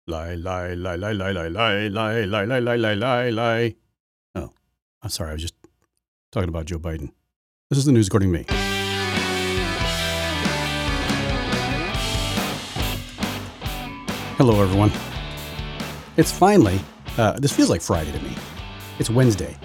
Lie, lie, lie, lie, lie, lie, lie, lie, lie, lie, lie, lie, lie, lie. Oh, I'm sorry. I was just talking about Joe Biden. This is the news according to me. Hello, everyone. It's finally, this feels like Friday to me. It's Wednesday.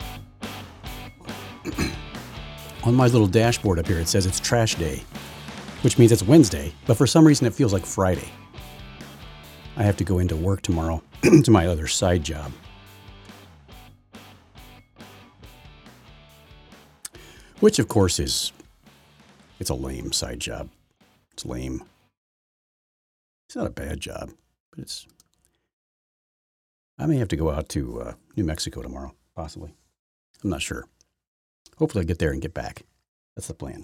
On my little dashboard up here, it says it's trash day, which means it's Wednesday, but for some reason it feels like Friday. I have to go into work tomorrow to my other side job. Which, of course, it's a lame side job. It's lame. It's not a bad job, but I may have to go out to New Mexico tomorrow, possibly. I'm not sure. Hopefully I'll get there and get back. That's the plan.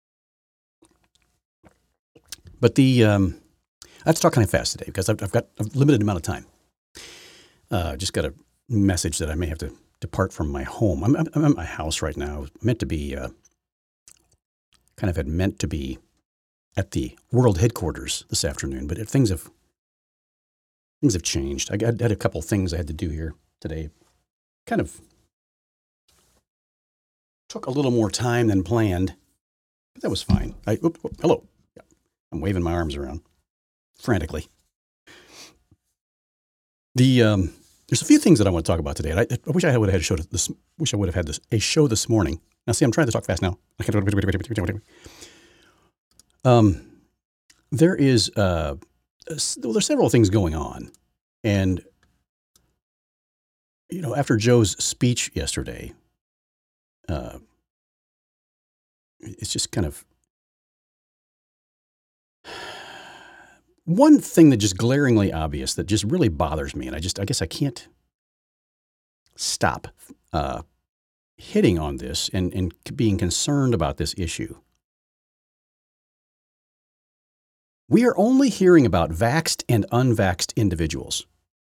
But I have to talk kind of fast today because I've got a limited amount of time. Just got a message that I may have to depart from my home. I'm at my house right now. Meant to be, had meant to be at the world headquarters this afternoon, but things have changed. I had a couple things I had to do here today. Kind of took a little more time than planned, but that was fine. Hello. Yeah, I'm waving my arms around frantically. There's a few things that I want to talk about today. And I wish I would have had a show this. Wish I would have had a show this morning. Now, see, I'm trying to talk fast now. There's several things going on, and after Joe's speech yesterday, it's just kind of one thing that just glaringly obvious that just really bothers me, and I guess I can't stop hitting on this and being concerned about this issue. We are only hearing about vaxxed and unvaxxed individuals.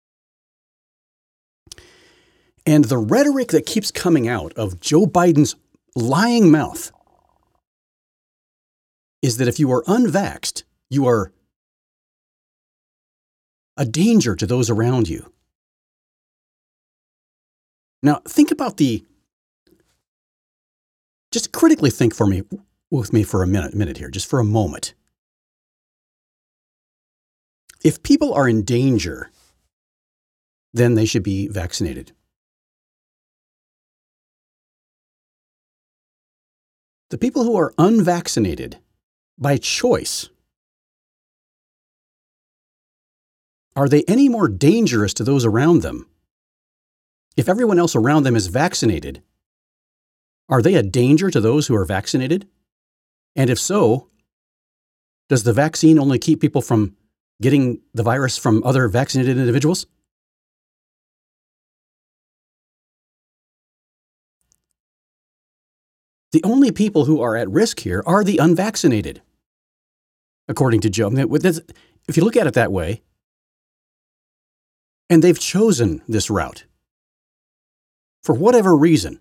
And the rhetoric that keeps coming out of Joe Biden's lying mouth is that if you are unvaxxed, you are a danger to those around you. Now, think about just critically think with me for a minute here, just for a moment. If people are in danger, then they should be vaccinated. The people who are unvaccinated by choice, are they any more dangerous to those around them? If everyone else around them is vaccinated, are they a danger to those who are vaccinated? And if so, does the vaccine only keep people from getting the virus from other vaccinated individuals? The only people who are at risk here are the unvaccinated, according to Joe. If you look at it that way, and they've chosen this route for whatever reason,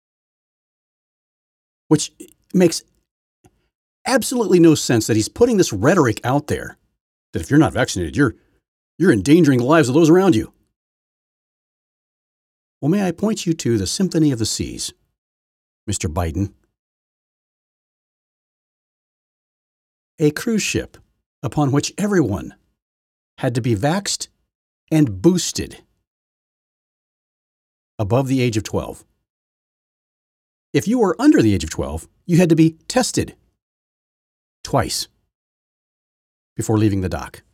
which makes absolutely no sense that he's putting this rhetoric out there that if you're not vaccinated, you're endangering the lives of those around you. Well, may I point you to the Symphony of the Seas, Mr. Biden? A cruise ship upon which everyone had to be vaxxed and boosted above the age of 12. If you were under the age of 12, you had to be tested twice before leaving the dock.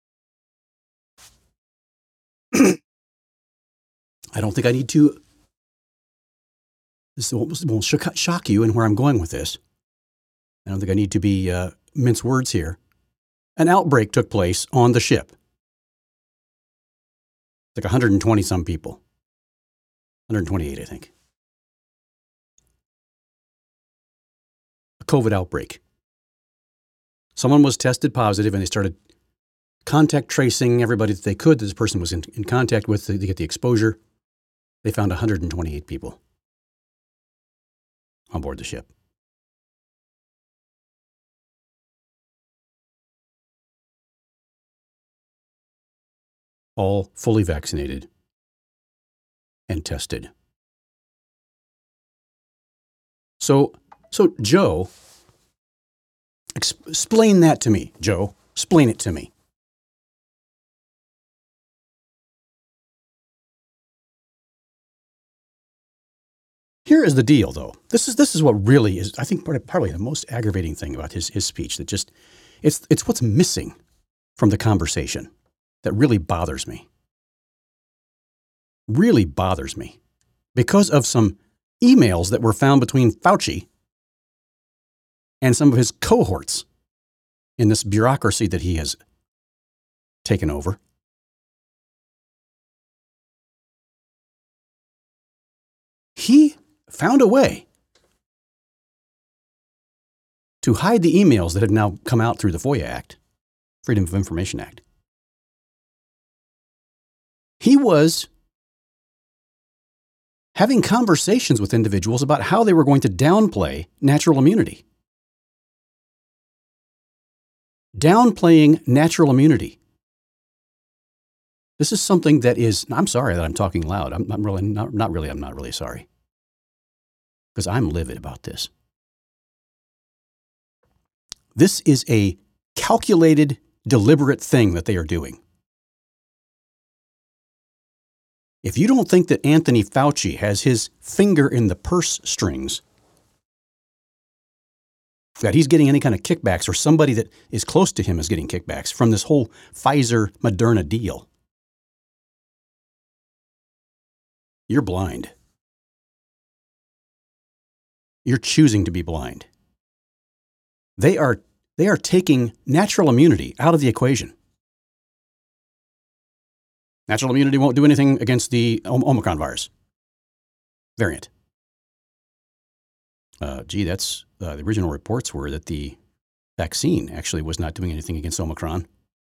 I don't think I need to. This won't shock you in where I'm going with this. I don't think I need to be mince words here. An outbreak took place on the ship. Like 120 some people. 128, I think. A COVID outbreak. Someone was tested positive and they started contact tracing everybody that they could that this person was in contact with to get the exposure. They found 128 people on board the ship. all fully vaccinated and tested. So Joe, explain that to me, Joe. Explain it to me. Here is the deal, though. This is what really is, I think, probably the most aggravating thing about his speech. That just, it's what's missing from the conversation that really bothers me. Really bothers me because of some emails that were found between Fauci and some of his cohorts in this bureaucracy that he has taken over. He found a way to hide the emails that had now come out through the FOIA Act, Freedom of Information Act. He was having conversations with individuals about how they were going to downplay natural immunity. Downplaying natural immunity. This is something that is, I'm sorry that I'm talking loud. I'm not really sorry. Because I'm livid about this. This is a calculated, deliberate thing that they are doing. If you don't think that Anthony Fauci has his finger in the purse strings, that he's getting any kind of kickbacks, or somebody that is close to him is getting kickbacks from this whole Pfizer-Moderna deal, you're blind. You're choosing to be blind. They are taking natural immunity out of the equation. Natural immunity won't do anything against the Omicron virus variant. The original reports were that the vaccine actually was not doing anything against Omicron.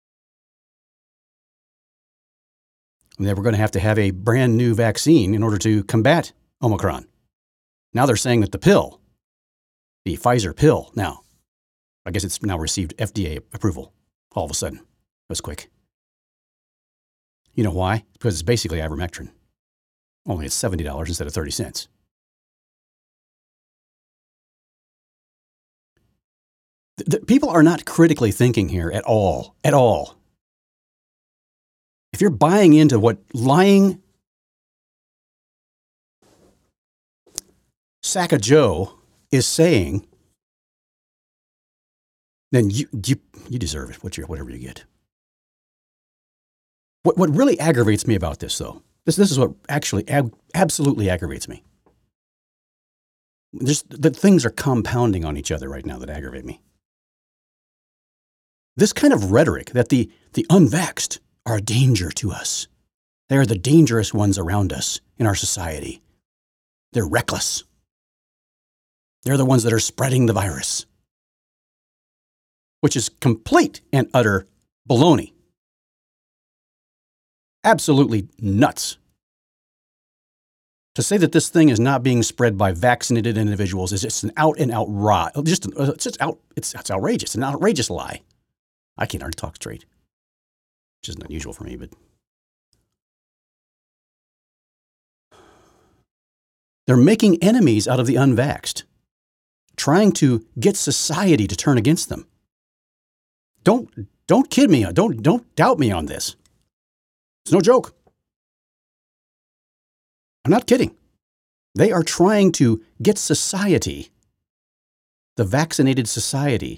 And they were going to have a brand new vaccine in order to combat Omicron. Now they're saying that the pill, the Pfizer pill, now, I guess it's now received FDA approval all of a sudden. That was quick. You know why? Because it's basically ivermectin. Only it's $70 instead of 30 cents. People are not critically thinking here at all. At all. If you're buying into what lying sack of Joe is saying, then you deserve it. Whatever you get. What really aggravates me about this, though, this is what actually absolutely aggravates me. The things are compounding on each other right now that aggravate me. This kind of rhetoric that the unvaxxed are a danger to us. They are the dangerous ones around us in our society. They're reckless. They're the ones that are spreading the virus, which is complete and utter baloney. Absolutely nuts. To say that this thing is not being spread by vaccinated individuals is just an out and out lie. It's outrageous. An outrageous lie. I can't hardly talk straight, which isn't unusual for me, but they're making enemies out of the unvaxxed, trying to get society to turn against them. Don't kid me. Don't doubt me on this. It's no joke. I'm not kidding. They are trying to get society, the vaccinated society,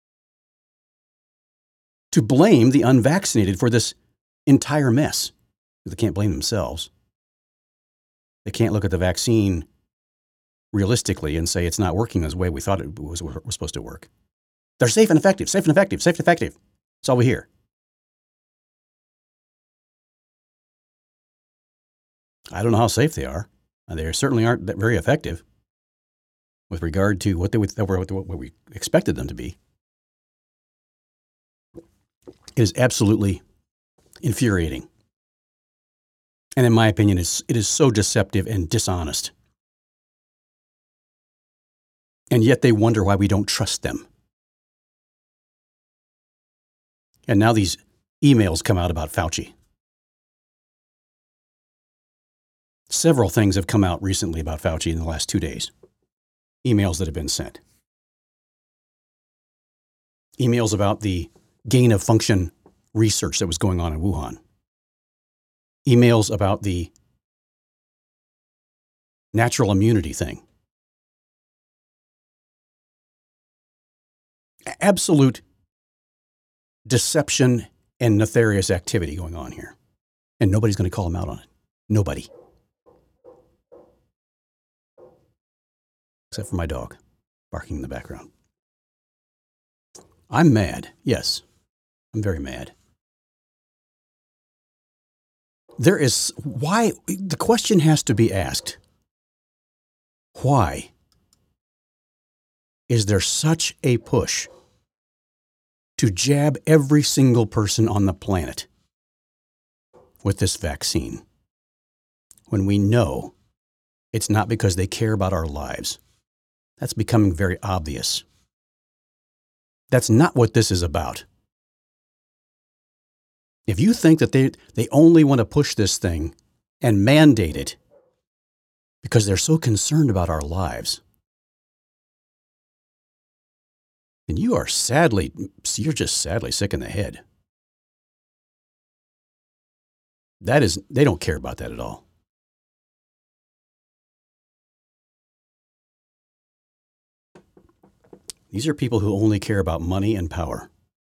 to blame the unvaccinated for this entire mess. They can't blame themselves. They can't look at the vaccine realistically and say it's not working as the way we thought it was supposed to work. They're safe and effective, safe and effective, safe and effective. That's all we hear. I don't know how safe they are. They certainly aren't very effective with regard to what we expected them to be. It is absolutely infuriating. And in my opinion, it is so deceptive and dishonest. And yet they wonder why we don't trust them. And now these emails come out about Fauci. Several things have come out recently about Fauci in the last 2 days. Emails that have been sent. Emails about the gain of function research that was going on in Wuhan. Emails about the natural immunity thing. Absolute deception and nefarious activity going on here. And nobody's going to call him out on it. Nobody. Except for my dog barking in the background. I'm mad. Yes, I'm very mad. The question has to be asked. Why is there such a push to jab every single person on the planet with this vaccine when we know it's not because they care about our lives? That's becoming very obvious. That's not what this is about. If you think that they only want to push this thing and mandate it because they're so concerned about our lives, then you're just sadly sick in the head. They don't care about that at all. These are people who only care about money and power.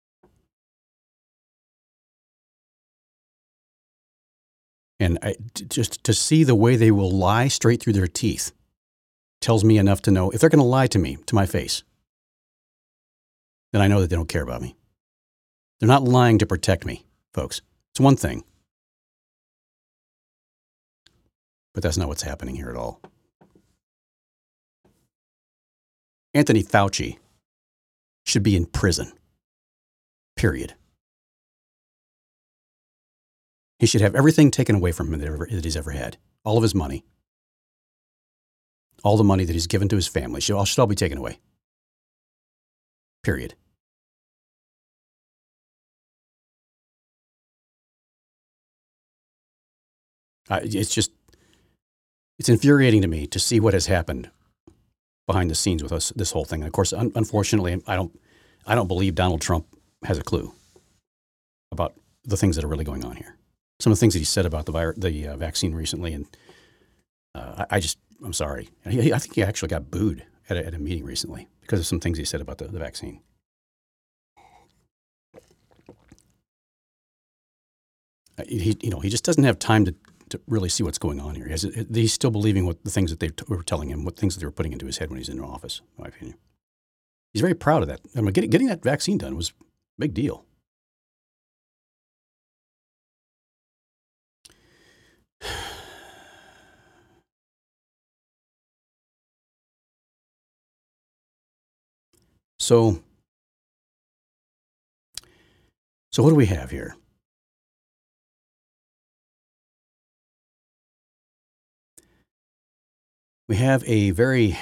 And just to see the way they will lie straight through their teeth tells me enough to know if they're going to lie to me, to my face, then I know that they don't care about me. They're not lying to protect me, folks. It's one thing. But that's not what's happening here at all. Anthony Fauci should be in prison. Period. He should have everything taken away from him that he's ever had. All of his money. All the money that he's given to his family should all be taken away. Period. It's infuriating to me to see what has happened behind the scenes with us, this whole thing. And of course, unfortunately, I don't believe Donald Trump has a clue about the things that are really going on here. Some of the things that he said about the vaccine recently, and I'm sorry. I think he actually got booed at a meeting recently because of some things he said about the vaccine. He just doesn't have time to really see what's going on here. He's still believing what the things that they were telling him, what things that they were putting into his head when he's in office, in my opinion. He's very proud of that. I mean, getting that vaccine done was a big deal. So what do we have here? We have a very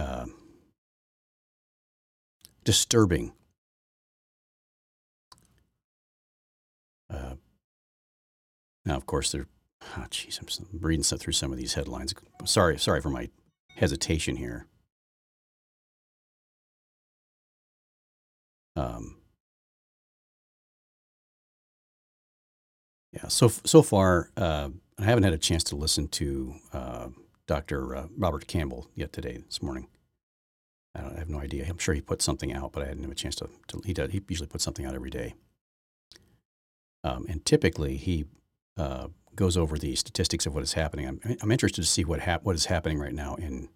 disturbing now, of course, I'm reading through some of these headlines. Sorry for my hesitation here. So far, I haven't had a chance to listen to Dr. Robert Campbell yet this morning. I have no idea. I'm sure he put something out, but I didn't have a chance to he usually puts something out every day. And typically he goes over the statistics of what is happening. I'm interested to see what is happening right now in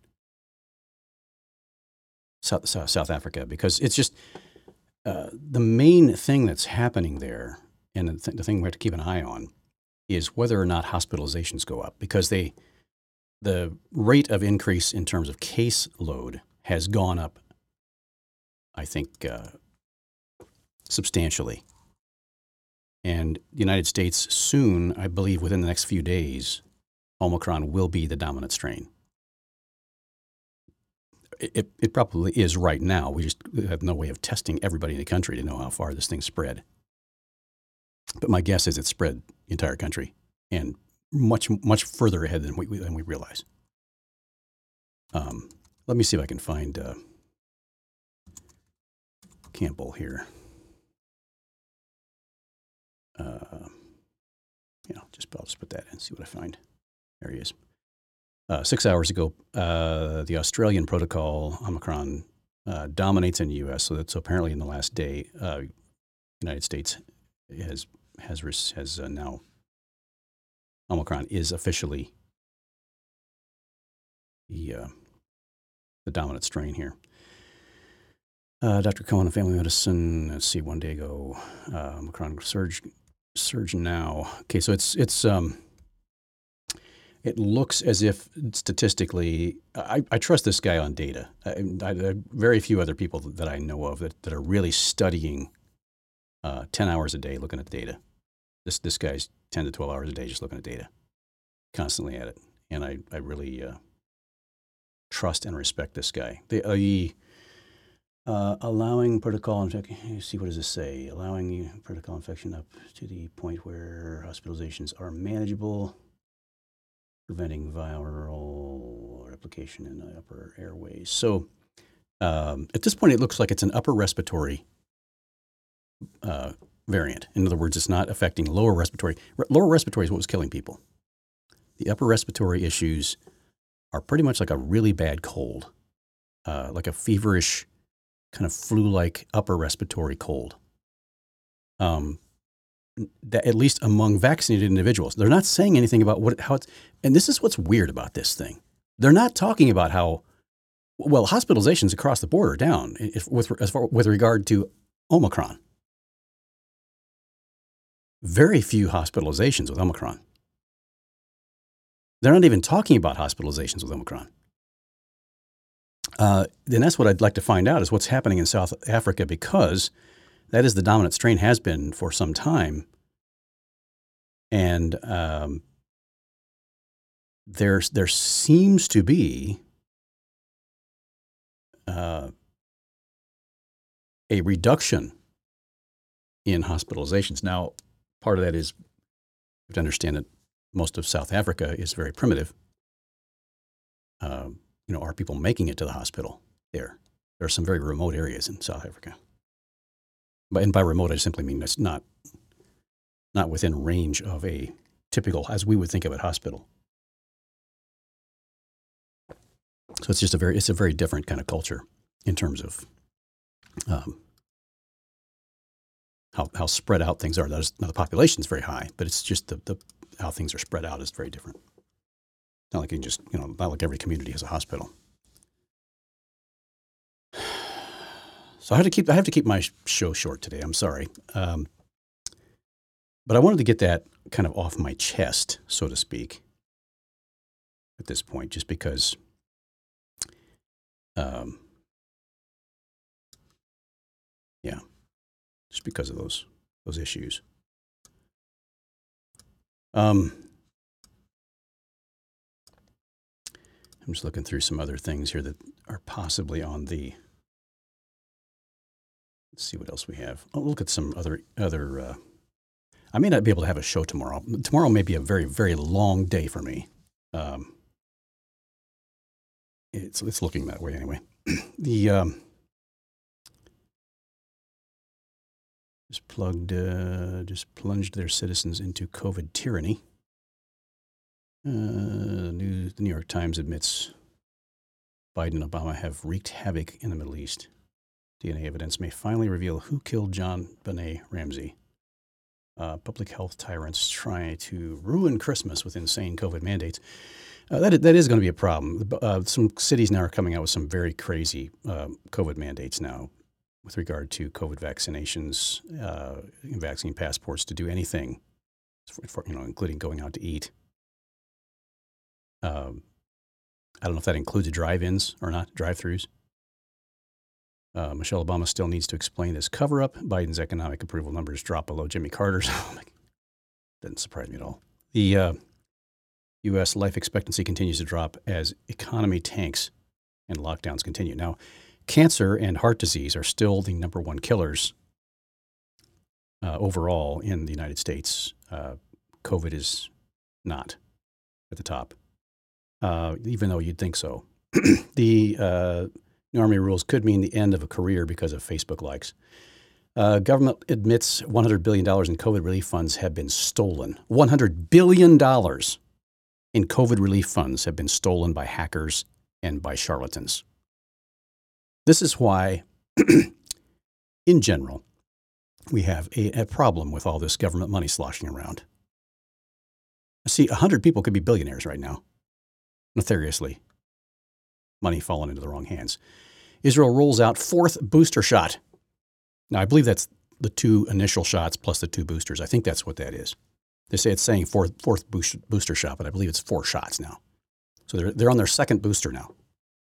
South Africa, because it's just the main thing that's happening there, and the thing we have to keep an eye on, is whether or not hospitalizations go up, because the rate of increase in terms of caseload has gone up, I think, substantially. And the United States soon, I believe within the next few days, Omicron will be the dominant strain. It probably is right now. We just have no way of testing everybody in the country to know how far this thing spread. But my guess is it spread the entire country, and much further ahead than we realize. Let me see if I can find Campbell here. I'll just put that in and see what I find. There he is. 6 hours ago, the Australian protocol, Omicron, dominates in the U.S. So apparently in the last day, United States has now, Omicron is officially the dominant strain here. Dr. Cohen of Family Medicine, let's see, 1 day ago, Omicron surge now. Okay, so it looks as if statistically, I trust this guy on data. Very few other people that I know of that are really studying 10 hours a day looking at data. This guy's 10 to 12 hours a day just looking at data, constantly at it. And I really trust and respect this guy. Allowing protocol infection, see, what does this say? Allowing protocol infection up to the point where hospitalizations are manageable, preventing viral replication in the upper airways. So at this point, it looks like it's an upper respiratory variant. In other words, it's not affecting lower respiratory. Lower respiratory is what was killing people. The upper respiratory issues are pretty much like a really bad cold, like a feverish, kind of flu-like upper respiratory cold. That at least among vaccinated individuals, they're not saying anything about how it's. And this is what's weird about this thing. They're not talking about how well hospitalizations across the board are down with regard to Omicron. Very few hospitalizations with Omicron. They're not even talking about hospitalizations with Omicron. Then that's what I'd like to find out is what's happening in South Africa, because that is the dominant strain, has been for some time. And there seems to be a reduction in hospitalizations. Now, part of that is, you have to understand that most of South Africa is very primitive. Are people making it to the hospital there? There are some very remote areas in South Africa. And by remote, I simply mean it's not within range of a typical, as we would think of it, hospital. So it's just it's a very different kind of culture in terms of how spread out things are. Now the population is very high, but it's just the how things are spread out is very different. Not like you can just, not like every community has a hospital. So I have to keep my show short today. I'm sorry. But I wanted to get that kind of off my chest, so to speak, at this point, just because just because of those issues. I'm just looking through some other things here that are possibly on the. Let's see what else we have. I'll look at some other. I may not be able to have a show tomorrow. Tomorrow may be a very, very long day for me. It's looking that way anyway. Just plunged their citizens into COVID tyranny. The New York Times admits Biden and Obama have wreaked havoc in the Middle East. DNA evidence may finally reveal who killed JonBenet Ramsey. Public health tyrants try to ruin Christmas with insane COVID mandates. That is going to be a problem. Some cities now are coming out with some very crazy COVID mandates now with regard to COVID vaccinations, vaccine passports to do anything, including going out to eat. I don't know if that includes drive-ins or not, drive-throughs. Michelle Obama still needs to explain this cover-up. Biden's economic approval numbers drop below Jimmy Carter's. Doesn't surprise me at all. The U.S. life expectancy continues to drop as economy tanks and lockdowns continue. Now, cancer and heart disease are still the number one killers overall in the United States. COVID is not at the top, even though you'd think so. The new Army rules could mean the end of a career because of Facebook likes. Government admits $100 billion in COVID relief funds have been stolen. $100 billion in COVID relief funds have been stolen by hackers and by charlatans. This is why, in general, we have a problem with all this government money sloshing around. See, 100 people could be billionaires right now, nefariously. Money falling into the wrong hands. Israel rolls out 4th booster shot. Now, I believe that's the 2 initial shots plus the 2 boosters. I think that's what that is. They say it's saying fourth booster shot, but I believe it's 4 shots now. So they're on their 2nd booster now.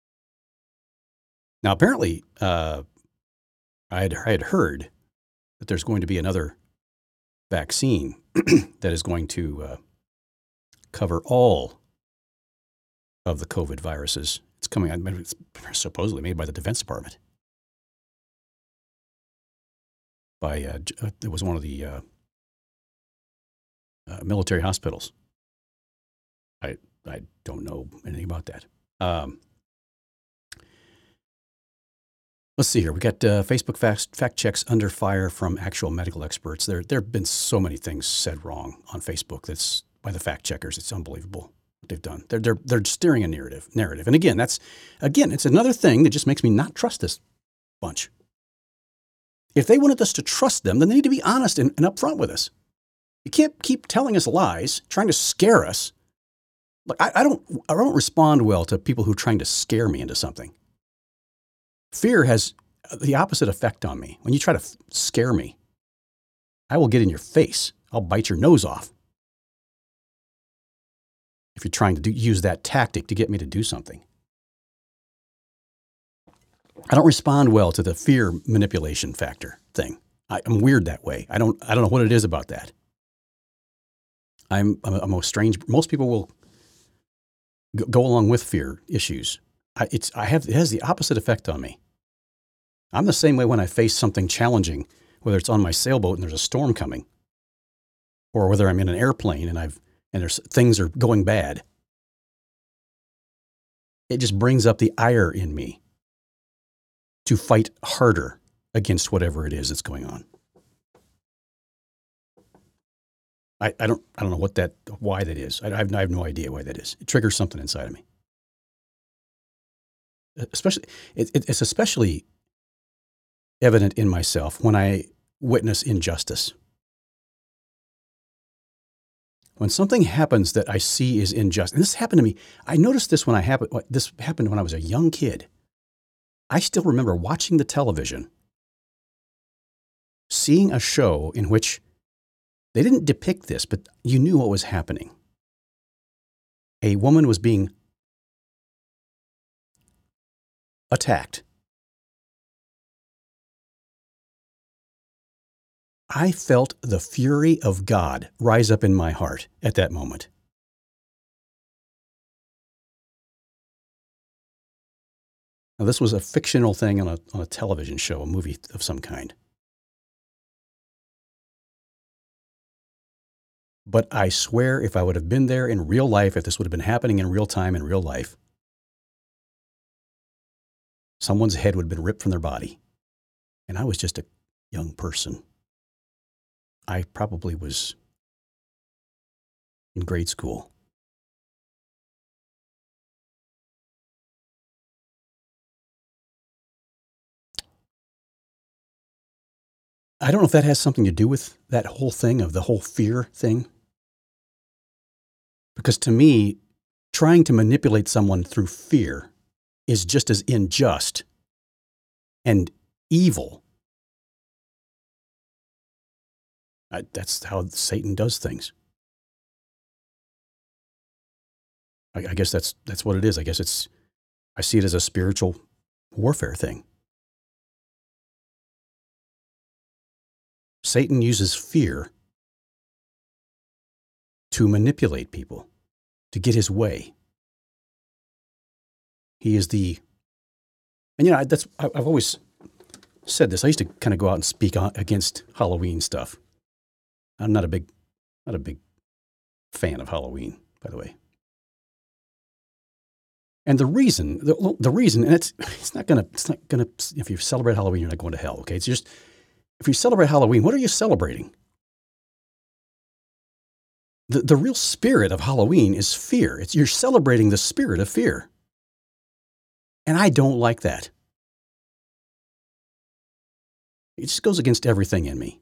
Now, apparently, I had heard that there's going to be another vaccine that is going to cover all of the COVID viruses. It's coming out, it's supposedly made by the Defense Department. It was one of the military hospitals. I don't know anything about that. Let's see here. We got Facebook fact checks under fire from actual medical experts. There have been so many things said wrong on Facebook that's by the fact checkers. It's unbelievable what they've done. They're steering a narrative. And again, it's another thing that just makes me not trust this bunch. If they wanted us to trust them, then they need to be honest and upfront with us. You can't keep telling us lies, trying to scare us. Look, I don't respond well to people who are trying to scare me into something. Fear has the opposite effect on me. When you try to scare me, I will get in your face. I'll bite your nose off. If you're trying to use that tactic to get me to do something. I don't respond well to the fear manipulation factor thing. I'm weird that way. I don't know what it is about that. I'm a strange. Most people will go along with fear issues. It has the opposite effect on me. I'm the same way when I face something challenging, whether it's on my sailboat and there's a storm coming, or whether I'm in an airplane and things are going bad. It just brings up the ire in me to fight harder against whatever it is that's going on. I don't know why that is. I have no idea why that is. It triggers something inside of me. It's especially evident in myself when I witness injustice. When something happens that I see is unjust, and this happened to me. I noticed this this happened when I was a young kid. I still remember watching the television, seeing a show in which they didn't depict this, but you knew what was happening. A woman was being attacked. I felt the fury of God rise up in my heart at that moment. Now, this was a fictional thing on a television show, a movie of some kind. But I swear if I would have been there in real life, if this would have been happening in real time, in real life, someone's head would have been ripped from their body. And I was just a young person. I probably was in grade school. I don't know if that has something to do with that whole thing of the whole fear thing. Because to me, trying to manipulate someone through fear is just as unjust and evil. That's how Satan does things. I guess that's what it is. I see it as a spiritual warfare thing. Satan uses fear to manipulate people, to get his way. He is and I've always said this. I used to kind of go out and speak against Halloween stuff. I'm not a big fan of Halloween, by the way. And the reason, and it's not gonna, if you celebrate Halloween, you're not going to hell, okay? It's just, if you celebrate Halloween, what are you celebrating? The real spirit of Halloween is fear. You're celebrating the spirit of fear. And I don't like that. It just goes against everything in me.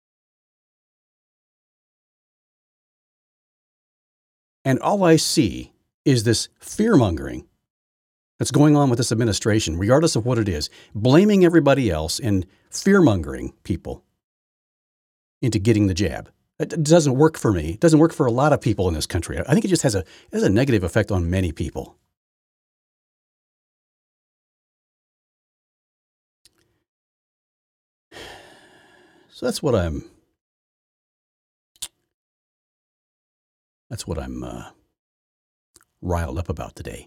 And all I see is this fear-mongering that's going on with this administration, regardless of what it is, blaming everybody else and fear-mongering people into getting the jab. It doesn't work for me. It doesn't work for a lot of people in this country. I think it just has a negative effect on many people. So that's what I'm riled up about today.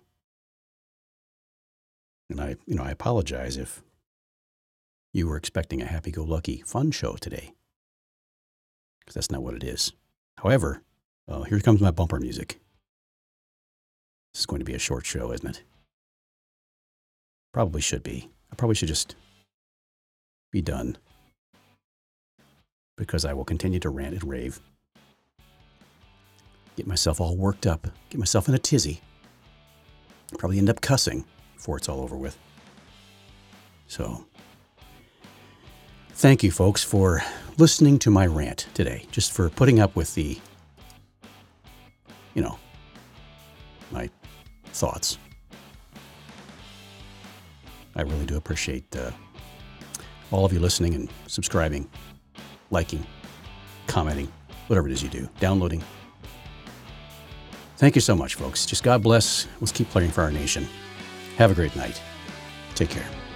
And I apologize if you were expecting a happy-go-lucky fun show today, because that's not what it is. However, here comes my bumper music. This is going to be a short show, isn't it? Probably should be. I probably should just be done, because I will continue to rant and rave, get myself all worked up, get myself in a tizzy, probably end up cussing before it's all over with. So, thank you, folks, for listening to my rant today, just for putting up with my thoughts. I really do appreciate all of you listening and subscribing, liking, commenting, whatever it is you do, downloading. Thank you so much, folks. Just God bless. Let's keep praying for our nation. Have a great night. Take care.